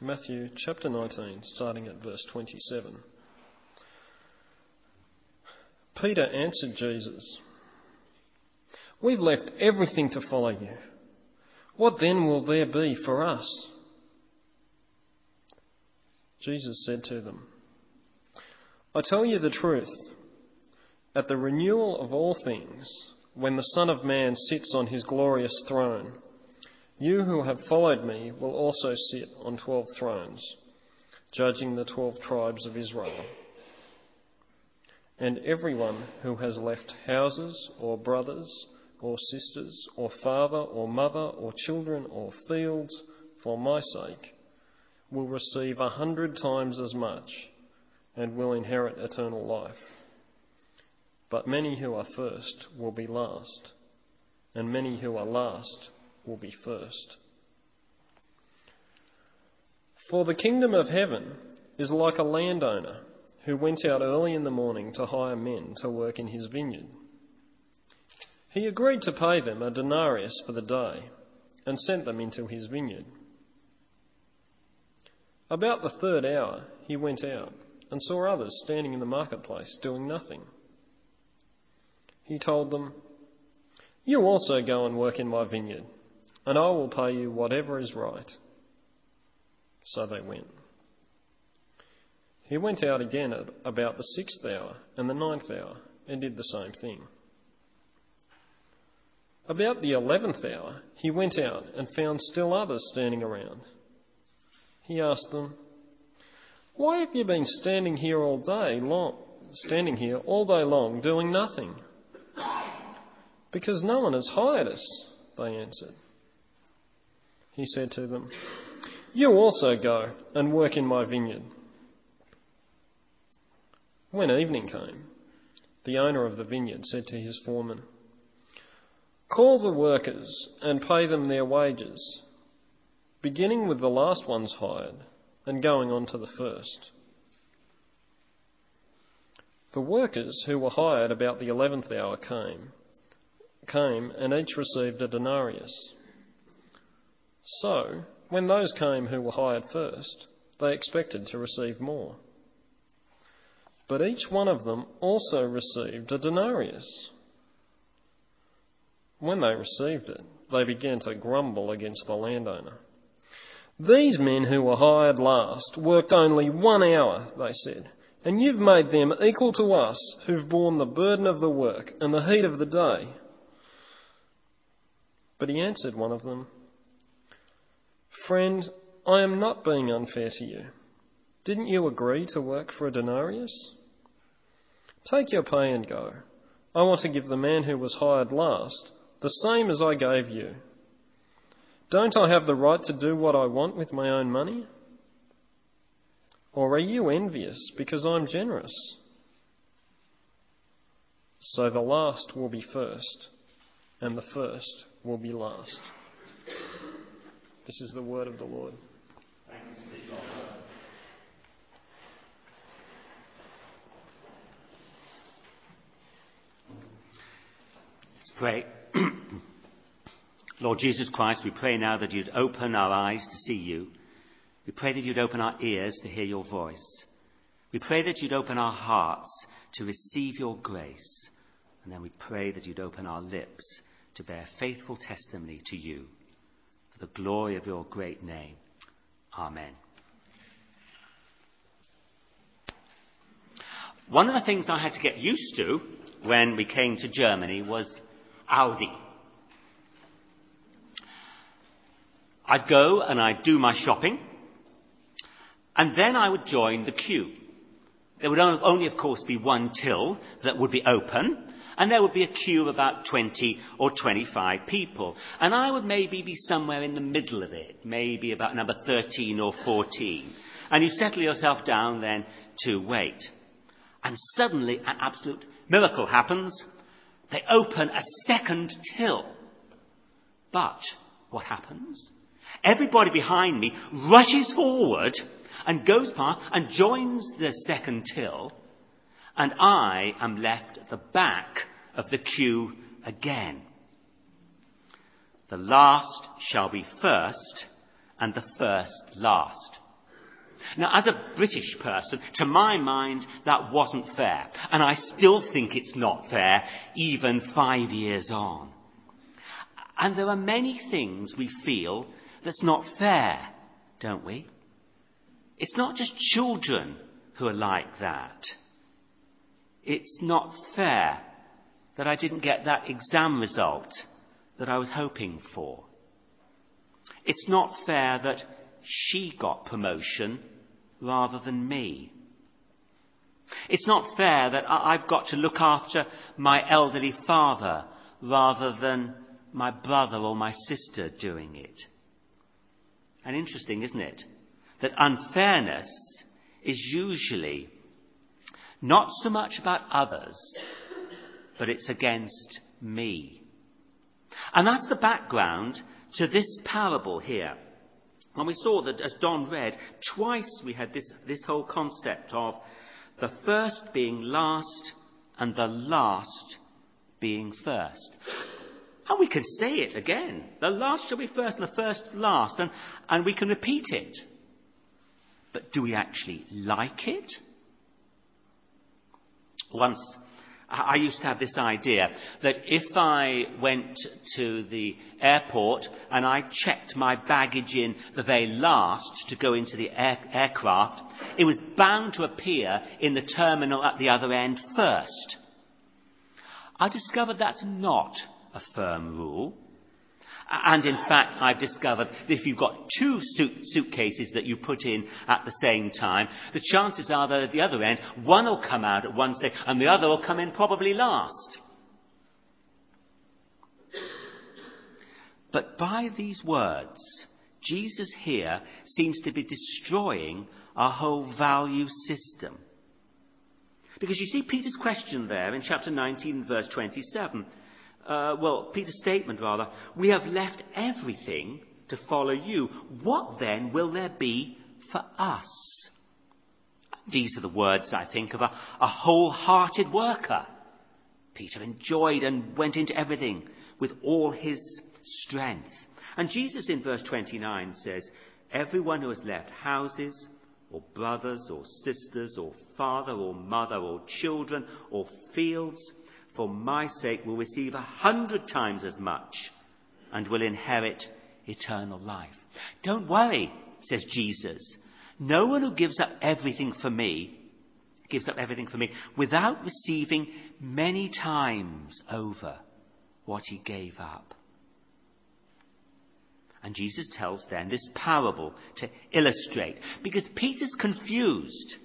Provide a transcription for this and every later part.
Matthew chapter 19, starting at verse 27. Peter answered Jesus, "We've left everything to follow you. What then will there be for us?" Jesus said to them, "I tell you the truth. At the renewal of all things, when the Son of Man sits on his glorious throne, you who have followed me will also sit on 12 thrones, judging the 12 tribes of Israel. And everyone who has left houses or brothers or sisters or father or mother or children or fields for my sake will receive 100 times as much and will inherit eternal life. But many who are first will be last, and many who are last will be first. For the kingdom of heaven is like a landowner who went out early in the morning to hire men to work in his vineyard. He agreed to pay them a denarius for the day and sent them into his vineyard. About the 3rd hour he went out and saw others standing in the marketplace doing nothing. He told them, "You also go and work in my vineyard, and I will pay you whatever is right." So they went. He went out again at about the 6th hour and the 9th hour and did the same thing. About the 11th hour he went out and found still others standing around. He asked them, "Why have you been standing here all day long doing nothing?" "Because no one has hired us," they answered. He said to them, "You also go and work in my vineyard." When evening came, the owner of the vineyard said to his foreman, "Call the workers and pay them their wages, beginning with the last ones hired and going on to the first." The workers who were hired about the 11th hour came and each received a denarius. So, when those came who were hired first, they expected to receive more. But each one of them also received a denarius. When they received it, they began to grumble against the landowner. "These men who were hired last worked only 1 hour," they said, "and you've made them equal to us who've borne the burden of the work and the heat of the day." But he answered one of them, "Friend, I am not being unfair to you. Didn't you agree to work for a denarius? Take your pay and go. I want to give the man who was hired last the same as I gave you. Don't I have the right to do what I want with my own money? Or are you envious because I'm generous?" So the last will be first, and the first will be last. This is the word of the Lord. Thanks be God. Let's pray. Lord Jesus Christ, we pray now that you'd open our eyes to see you. We pray that you'd open our ears to hear your voice. We pray that you'd open our hearts to receive your grace. And then we pray that you'd open our lips to bear faithful testimony to you. For the glory of your great name. Amen. One of the things I had to get used to when we came to Germany was Aldi. I'd go and I'd do my shopping, and then I would join the queue. There would only, of course, be one till that would be open, and there would be a queue of about 20 or 25 people. And I would maybe be somewhere in the middle of it, maybe about number 13 or 14. And you settle yourself down then to wait. And suddenly an absolute miracle happens. They open a second till. But what happens? Everybody behind me rushes forward and goes past and joins the second till, and I am left at the back of the queue again. The last shall be first, and the first last. Now, as a British person, to my mind, that wasn't fair. And I still think it's not fair, even 5 years on. And there are many things we feel that's not fair, don't we? It's not just children who are like that. It's not fair that I didn't get that exam result that I was hoping for. It's not fair that she got promotion rather than me. It's not fair that I've got to look after my elderly father rather than my brother or my sister doing it. And interesting, isn't it, that unfairness is usually not so much about others, but it's against me. And that's the background to this parable here. And we saw that, as Don read, twice we had this whole concept of the first being last and the last being first. And we can say it again. The last shall be first and the first last. And we can repeat it. But do we actually like it? Once, I used to have this idea that if I went to the airport and I checked my baggage in the very last to go into the aircraft, it was bound to appear in the terminal at the other end first. I discovered that's not a firm rule. And in fact, I've discovered that if you've got two suitcases that you put in at the same time, the chances are that at the other end, one will come out at one stage and the other will come in probably last. But by these words, Jesus here seems to be destroying our whole value system. Because you see Peter's question there in chapter 19, verse 27. Peter's statement rather, we have left everything to follow you. What then will there be for us? These are the words, I think, of a wholehearted worker. Peter enjoyed and went into everything with all his strength. And Jesus in verse 29 says, everyone who has left houses or brothers or sisters or father or mother or children or fields for my sake will receive 100 times as much and will inherit eternal life. Don't worry, says Jesus. No one who gives up everything for me without receiving many times over what he gave up. And Jesus tells then this parable to illustrate, because Peter's confused.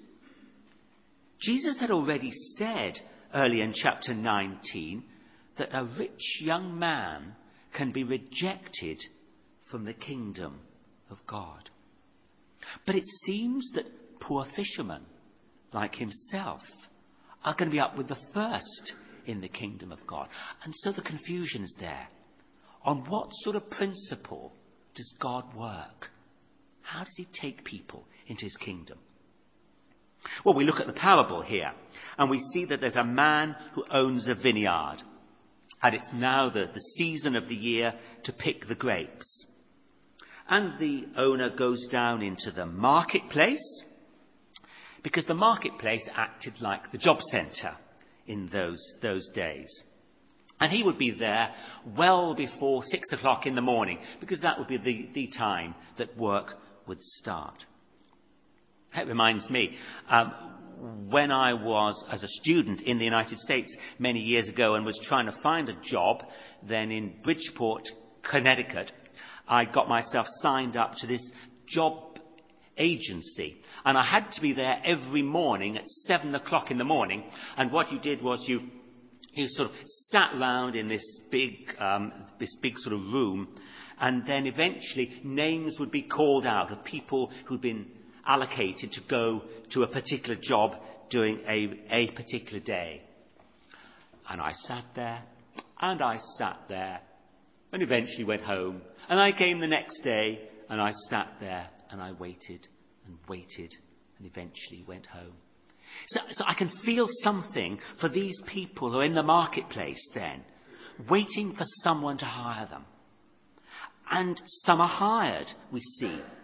Jesus had already said early in chapter 19 that a rich young man can be rejected from the kingdom of God. But it seems that poor fishermen like himself are going to be up with the first in the kingdom of God. And so the confusion is there. On what sort of principle does God work? How does he take people into his kingdom? Well, we look at the parable here, and we see that there's a man who owns a vineyard. And it's now the season of the year to pick the grapes. And the owner goes down into the marketplace, because the marketplace acted like the job centre in those days. And he would be there well before 6 o'clock in the morning, because that would be the time that work would start. That reminds me, when I was as a student in the United States many years ago and was trying to find a job, then in Bridgeport, Connecticut, I got myself signed up to this job agency. And I had to be there every morning at 7 o'clock in the morning. And what you did was you sort of sat round in this big sort of room, and then eventually names would be called out of people who'd been allocated to go to a particular job during a particular day. And I sat there, and I sat there, and eventually went home. And I came the next day, and I sat there, and I waited, and eventually went home. So I can feel something for these people who are in the marketplace then, waiting for someone to hire them. And some are hired, we see.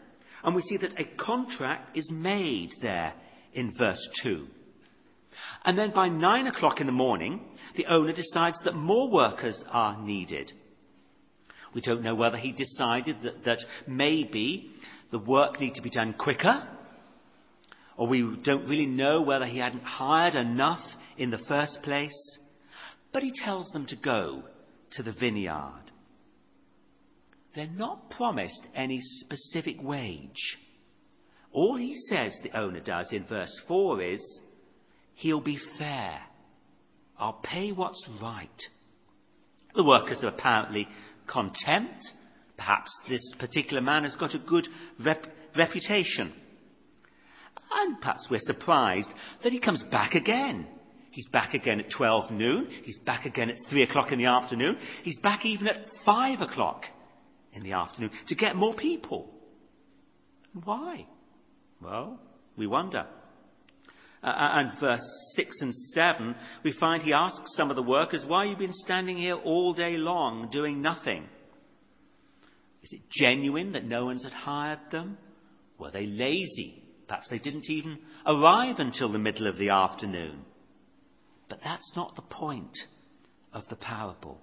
And we see that a contract is made there in verse 2. And then by 9 o'clock in the morning, the owner decides that more workers are needed. We don't know whether he decided that maybe the work needed to be done quicker, or we don't really know whether he hadn't hired enough in the first place. But he tells them to go to the vineyard. They're not promised any specific wage. All he says, the owner does in verse 4, is, he'll be fair. I'll pay what's right. The workers are apparently content. Perhaps this particular man has got a good reputation. And perhaps we're surprised that he comes back again. He's back again at 12 noon. He's back again at 3 o'clock in the afternoon. He's back even at 5 o'clock in the afternoon to get more people. Why? Well, we wonder. And verse 6 and 7, we find he asks some of the workers, why have you been standing here all day long doing nothing? Is it genuine that no one's had hired them? Were they lazy? Perhaps they didn't even arrive until the middle of the afternoon. But that's not the point of the parable.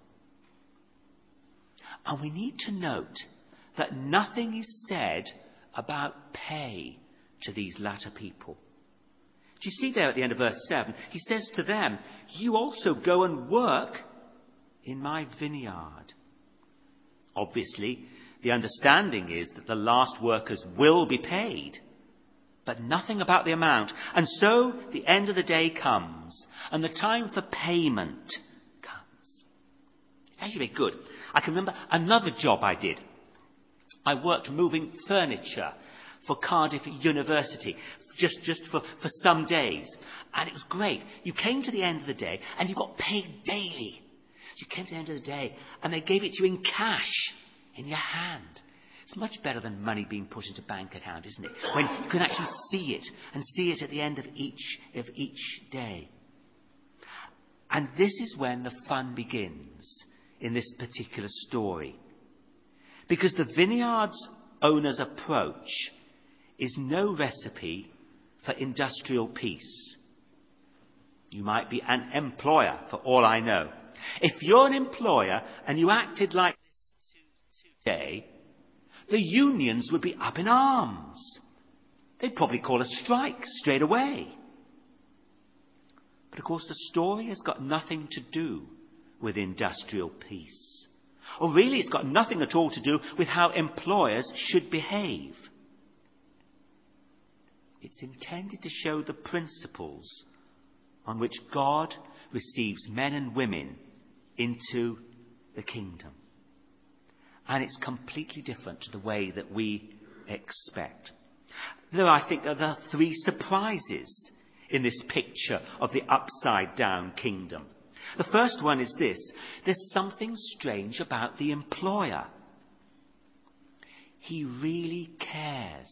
And we need to note that nothing is said about pay to these latter people. Do you see there at the end of verse 7? He says to them, you also go and work in my vineyard. Obviously, the understanding is that the last workers will be paid, but nothing about the amount. And so the end of the day comes, and the time for payment comes. It's actually very good. I can remember another job I did. I worked moving furniture for Cardiff University, just for some days. And it was great. You came to the end of the day, and you got paid daily. So you came to the end of the day, and they gave it to you in cash, in your hand. It's much better than money being put into a bank account, isn't it? When you can actually see it, and see it at the end of each day. And this is when the fun begins in this particular story. Because the vineyard's owner's approach is no recipe for industrial peace. You might be an employer, for all I know. If you're an employer and you acted like this today, the unions would be up in arms. They'd probably call a strike straight away. But of course the story has got nothing to do with industrial peace. Or really it's got nothing at all to do with how employers should behave. It's intended to show the principles on which God receives men and women into the kingdom. And it's completely different to the way that we expect. There, I think, are the three surprises in this picture of the upside-down kingdom. The first one is this. There's something strange about the employer. He really cares.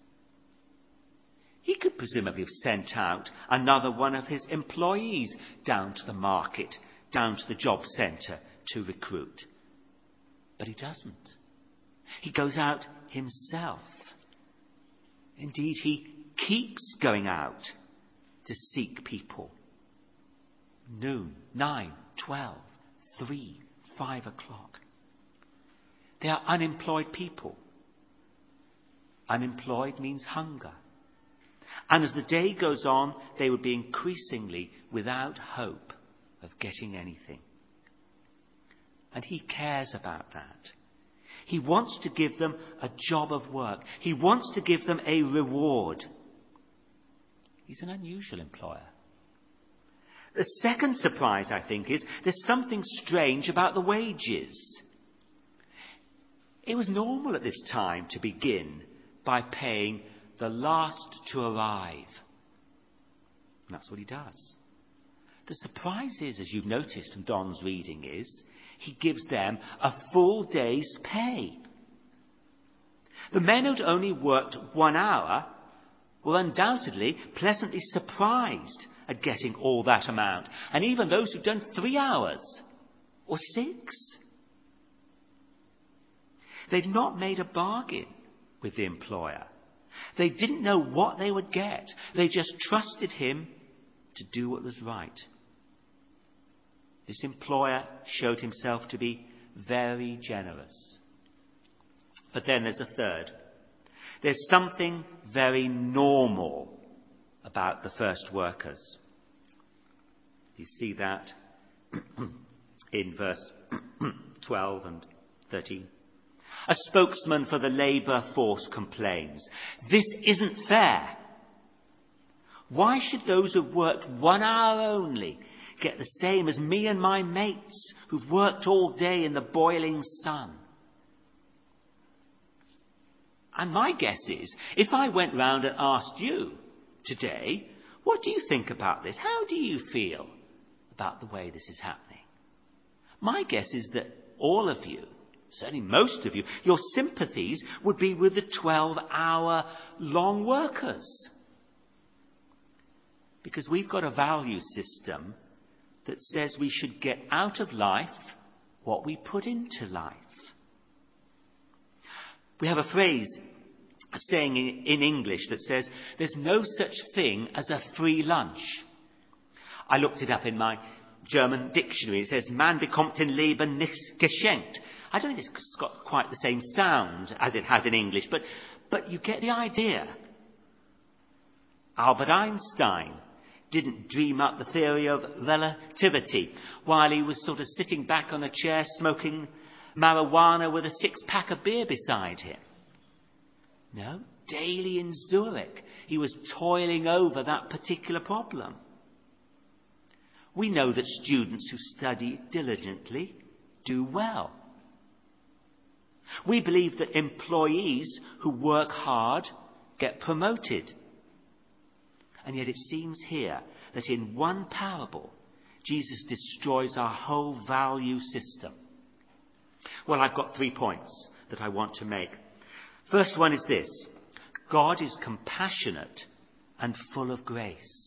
He could presumably have sent out another one of his employees down to the market, down to the job centre to recruit. But he doesn't. He goes out himself. Indeed, he keeps going out to seek people. Noon, 9, 12, 3, 5 o'clock. They are unemployed people. Unemployed means hunger. And as the day goes on, they would be increasingly without hope of getting anything. And he cares about that. He wants to give them a job of work. He wants to give them a reward. He's an unusual employer. The second surprise, I think, is there's something strange about the wages. It was normal at this time to begin by paying the last to arrive. And that's what he does. The surprise is, as you've noticed from Don's reading, is he gives them a full day's pay. The men who'd only worked 1 hour were undoubtedly pleasantly surprised at getting all that amount. And even those who'd done 3 hours or 6. They'd not made a bargain with the employer. They didn't know what they would get. They just trusted him to do what was right. This employer showed himself to be very generous. But then there's a third. There's something very normal about the first workers. You see that in verse 12 and 13. A spokesman for the labour force complains, "This isn't fair. Why should those who've worked 1 hour only get the same as me and my mates who've worked all day in the boiling sun?" And my guess is, if I went round and asked you today, what do you think about this? How do you feel about the way this is happening? My guess is that all of you, certainly most of you, your sympathies would be with the 12-hour long workers. Because we've got a value system that says we should get out of life what we put into life. We have a phrase, a saying in English that says, there's no such thing as a free lunch. I looked it up in my German dictionary. It says, "Man bekommt im Leben nichts geschenkt." I don't think it's got quite the same sound as it has in English, but you get the idea. Albert Einstein didn't dream up the theory of relativity while he was sort of sitting back on a chair smoking marijuana with a 6-pack of beer beside him. No, daily in Zurich, he was toiling over that particular problem. We know that students who study diligently do well. We believe that employees who work hard get promoted. And yet it seems here that in one parable, Jesus destroys our whole value system. Well, I've got 3 points that I want to make. First one is this: God is compassionate and full of grace.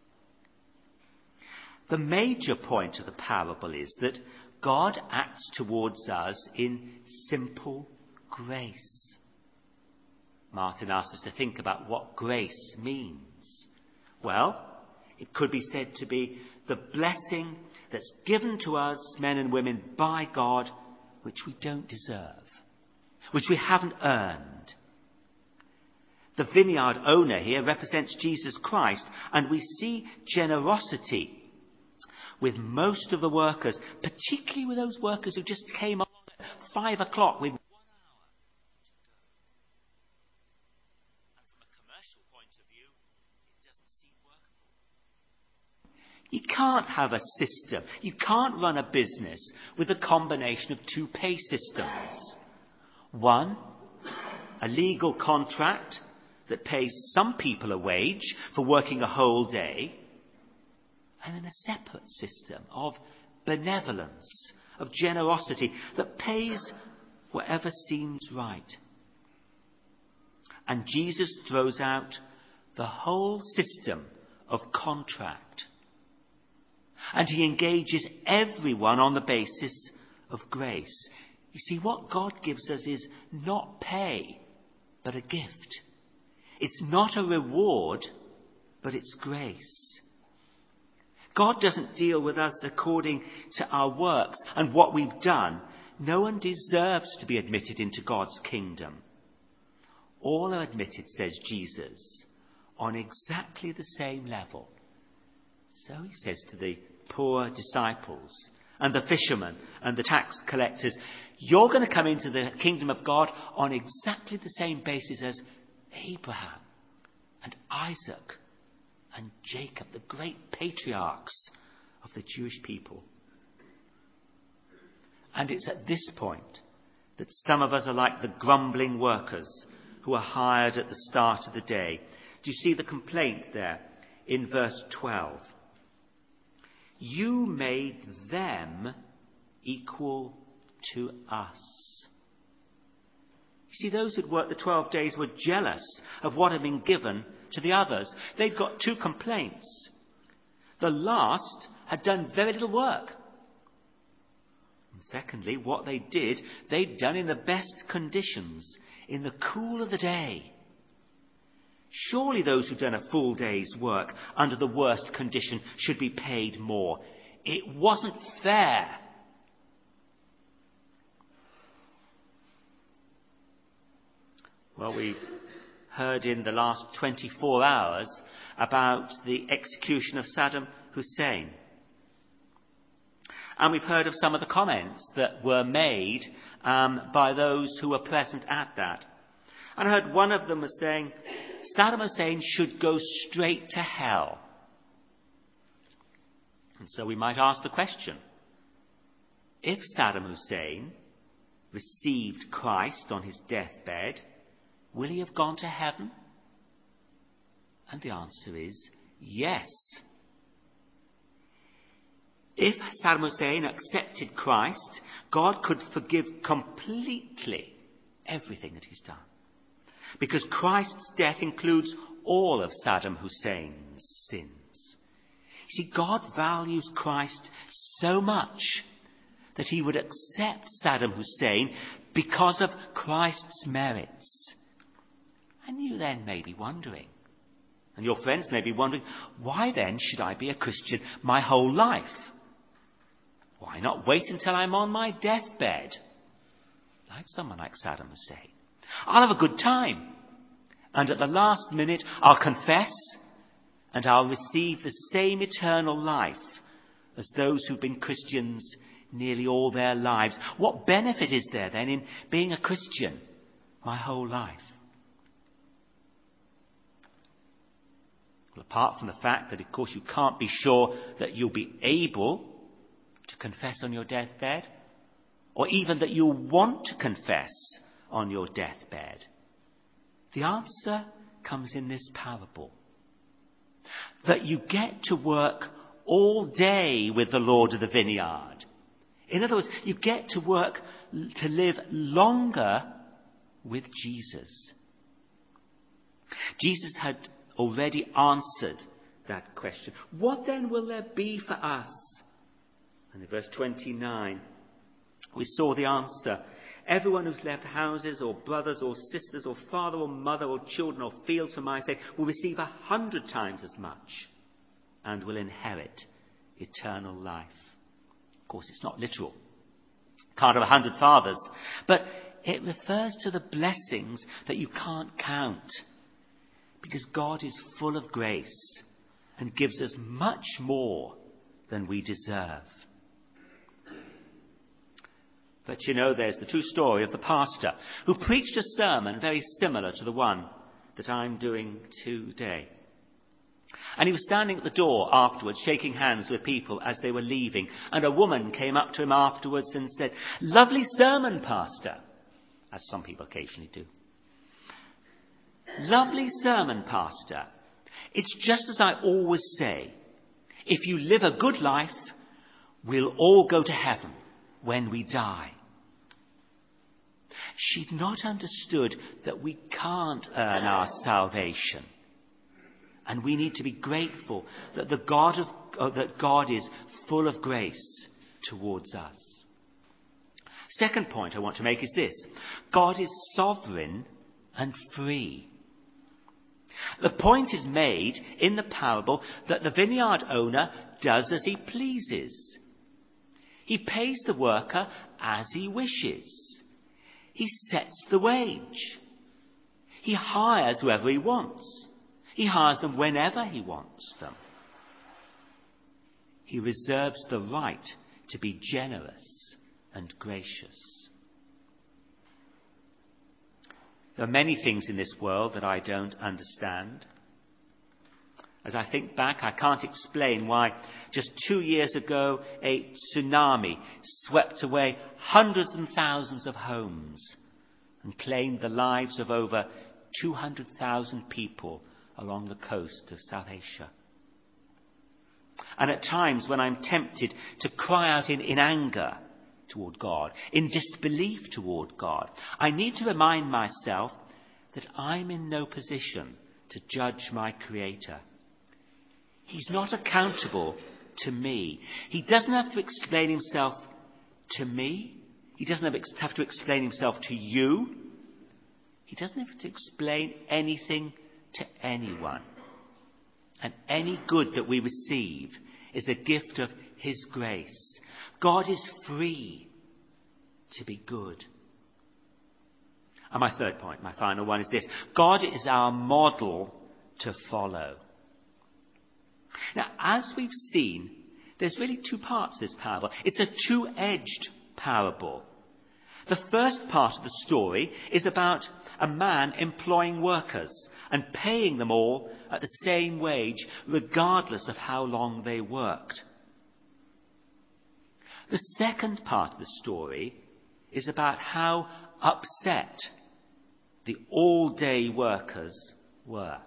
The major point of the parable is that God acts towards us in simple grace. Martin asked us to think about what grace means. Well, it could be said to be the blessing that's given to us, men and women, by God, which we don't deserve, which we haven't earned. The vineyard owner here represents Jesus Christ, and we see generosity with most of the workers, particularly with those workers who just came on at 5 o'clock with 1 hour to go. And from a commercial point of view, it doesn't seem workable. You can't have a system, you can't run a business with a combination of 2 pay systems. One, a legal contract that pays some people a wage for working a whole day, and then a separate system of benevolence, of generosity that pays whatever seems right. And Jesus throws out the whole system of contract. And he engages everyone on the basis of grace. You see, what God gives us is not pay, but a gift. It's not a reward, but it's grace. God doesn't deal with us according to our works and what we've done. No one deserves to be admitted into God's kingdom. All are admitted, says Jesus, on exactly the same level. So he says to the poor disciples and the fishermen and the tax collectors, you're going to come into the kingdom of God on exactly the same basis as Abraham and Isaac and Jacob, the great patriarchs of the Jewish people. And it's at this point that some of us are like the grumbling workers who are hired at the start of the day. Do you see the complaint there in verse 12? You made them equal to us. You see, those who'd worked the 12 days were jealous of what had been given to the others. They'd got 2 complaints. The last had done very little work. And secondly, what they did, they'd done in the best conditions, in the cool of the day. Surely those who've done a full day's work under the worst condition should be paid more. It wasn't fair. Well, we heard in the last 24 hours about the execution of Saddam Hussein. And we've heard of some of the comments that were made by those who were present at that. And I heard one of them was saying, Saddam Hussein should go straight to hell. And so we might ask the question, if Saddam Hussein received Christ on his deathbed, will he have gone to heaven? And the answer is yes. If Saddam Hussein accepted Christ, God could forgive completely everything that he's done. Because Christ's death includes all of Saddam Hussein's sins. You see, God values Christ so much that he would accept Saddam Hussein because of Christ's merits. And you then may be wondering, and your friends may be wondering, why then should I be a Christian my whole life? Why not wait until I'm on my deathbed? Like someone like Saddam Hussein. I'll have a good time. And at the last minute, I'll confess and I'll receive the same eternal life as those who've been Christians nearly all their lives. What benefit is there then in being a Christian my whole life? Well, apart from the fact that, of course, you can't be sure that you'll be able to confess on your deathbed, or even that you'll want to confess on your deathbed, the answer comes in this parable. That you get to work all day with the Lord of the vineyard. In other words, you get to work to live longer with Jesus. Jesus had already answered that question. What then will there be for us? And in verse 29, we saw the answer. Everyone who's left houses or brothers or sisters or father or mother or children or fields for my sake will receive 100 times as much and will inherit eternal life. Of course, it's not literal. Can't have 100 fathers. But it refers to the blessings that you can't count. Because God is full of grace and gives us much more than we deserve. But you know, there's the true story of the pastor who preached a sermon very similar to the one that I'm doing today. And he was standing at the door afterwards, shaking hands with people as they were leaving. And a woman came up to him afterwards and said, "Lovely sermon, Pastor," as some people occasionally do. "Lovely sermon, Pastor. It's just as I always say. If you live a good life, we'll all go to heaven when we die." She'd not understood that we can't earn our salvation. And we need to be grateful that that God is full of grace towards us. Second point I want to make is this. God is sovereign and free. The point is made in the parable that the vineyard owner does as he pleases. He pays the worker as he wishes. He sets the wage. He hires whoever he wants. He hires them whenever he wants them. He reserves the right to be generous and gracious. There are many things in this world that I don't understand. As I think back, I can't explain why just 2 years ago a tsunami swept away hundreds and thousands of homes and claimed the lives of over 200,000 people along the coast of South Asia. And at times when I'm tempted to cry out in anger toward God, in disbelief toward God, I need to remind myself that I'm in no position to judge my Creator. He's not accountable to me. He doesn't have to explain himself to me. He doesn't have to explain himself to you. He doesn't have to explain anything to anyone. And any good that we receive is a gift of his grace. God is free to be good. And my third point, my final one, is this. God is our model to follow. Now, as we've seen, there's really two parts to this parable. It's a two-edged parable. The first part of the story is about a man employing workers and paying them all at the same wage, regardless of how long they worked. The second part of the story is about how upset the all-day workers were.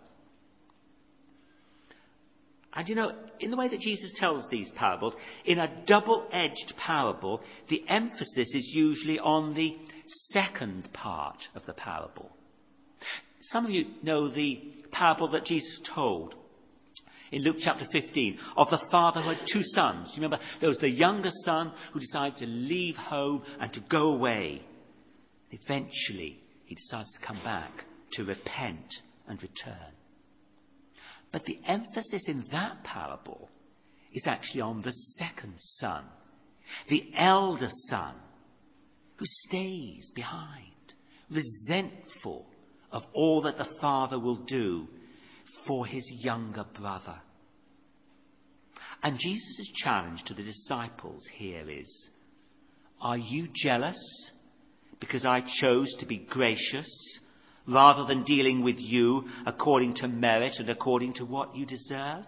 And you know, in the way that Jesus tells these parables, in a double-edged parable, the emphasis is usually on the second part of the parable. Some of you know the parable that Jesus told in Luke chapter 15 of the father who had two sons. You remember, there was the younger son who decided to leave home and to go away. Eventually, he decides to come back to repent and return. But the emphasis in that parable is actually on the second son, the elder son, who stays behind, resentful of all that the father will do for his younger brother. And Jesus' challenge to the disciples here is, are you jealous because I chose to be gracious rather than dealing with you according to merit and according to what you deserve?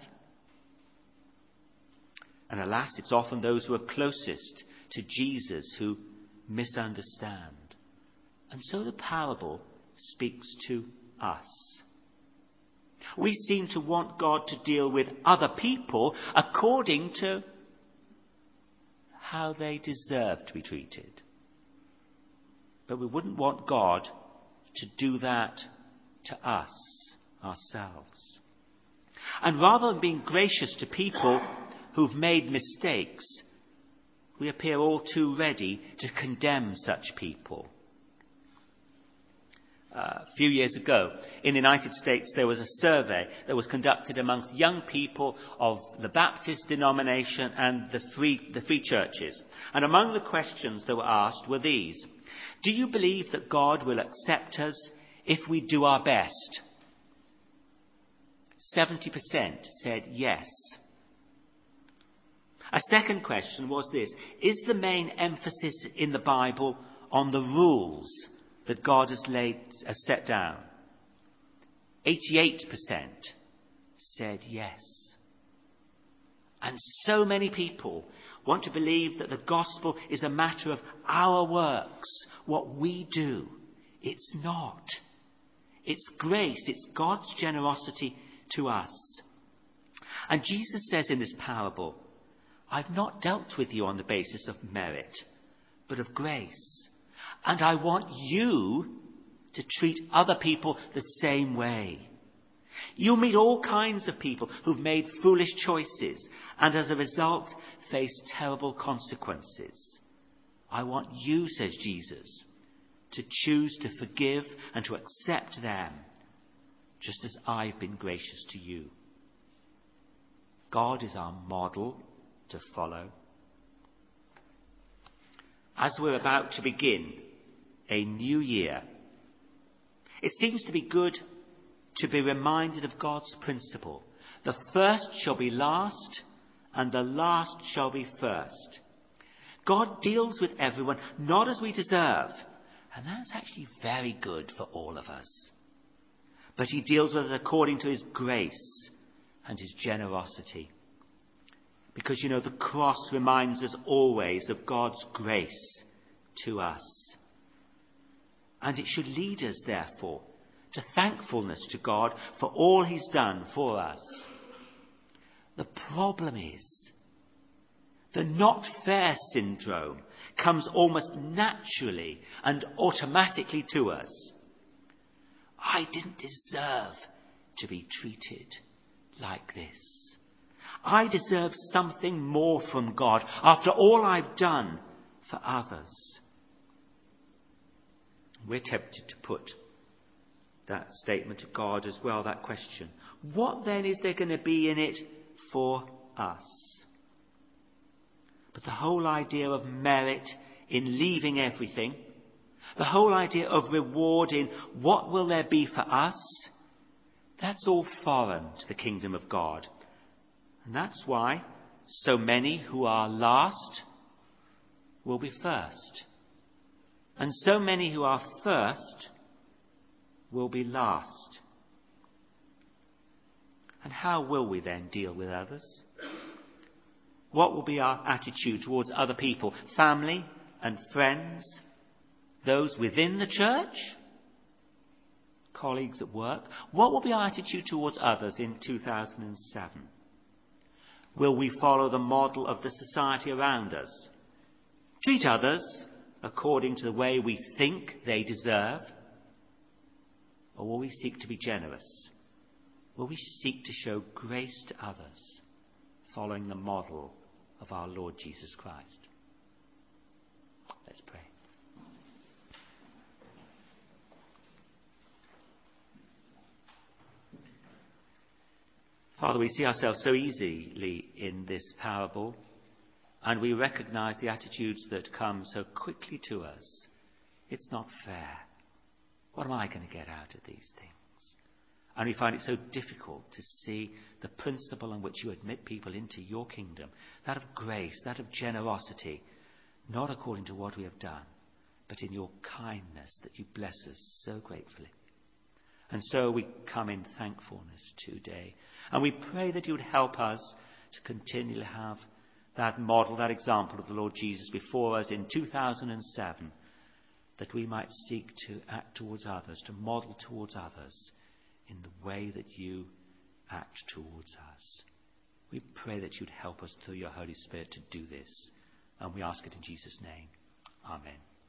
And alas, it's often those who are closest to Jesus who misunderstand. And so the parable speaks to us. We seem to want God to deal with other people according to how they deserve to be treated. But we wouldn't want God to do that to us, ourselves. And rather than being gracious to people who've made mistakes, we appear all too ready to condemn such people. A few years ago, in the United States, there was a survey that was conducted amongst young people of the Baptist denomination and the free churches. And among the questions that were asked were these. Do you believe that God will accept us if we do our best? 70% said yes. A second question was this. Is the main emphasis in the Bible on the rules that God has set down? 88% said yes. And so many people want to believe that the gospel is a matter of our works, what we do. It's not. It's grace. It's God's generosity to us. And Jesus says in this parable, I've not dealt with you on the basis of merit, but of grace. And I want you to treat other people the same way. You'll meet all kinds of people who've made foolish choices and as a result face terrible consequences. I want you, says Jesus, to choose to forgive and to accept them just as I've been gracious to you. God is our model to follow. As we're about to begin a new year, it seems to be good to be reminded of God's principle. The first shall be last, and the last shall be first. God deals with everyone not as we deserve, and that's actually very good for all of us. But he deals with us according to his grace and his generosity. Because, you know, the cross reminds us always of God's grace to us. And it should lead us, therefore, to thankfulness to God for all he's done for us. The problem is, the not fair syndrome comes almost naturally and automatically to us. I didn't deserve to be treated like this. I deserve something more from God after all I've done for others. We're tempted to put that statement to God as well, that question. What then is there going to be in it for us? But the whole idea of merit in leaving everything, the whole idea of reward in what will there be for us, that's all foreign to the kingdom of God. And that's why so many who are last will be first. And so many who are first will be last. And how will we then deal with others? What will be our attitude towards other people, family and friends, those within the church, colleagues at work? What will be our attitude towards others in 2007? Will we follow the model of the society around us? Treat others according to the way we think they deserve? Or will we seek to be generous? Will we seek to show grace to others, following the model of our Lord Jesus Christ? Let's pray. Father, we see ourselves so easily in this parable, and we recognize the attitudes that come so quickly to us. It's not fair. What am I going to get out of these things? And we find it so difficult to see the principle on which you admit people into your kingdom, that of grace, that of generosity, not according to what we have done, but in your kindness that you bless us so gratefully. And so we come in thankfulness today. And we pray that you would help us to continually have that model, that example of the Lord Jesus before us in 2007, that we might seek to act towards others, to model towards others in the way that you act towards us. We pray that you'd help us through your Holy Spirit to do this. And we ask it in Jesus' name. Amen.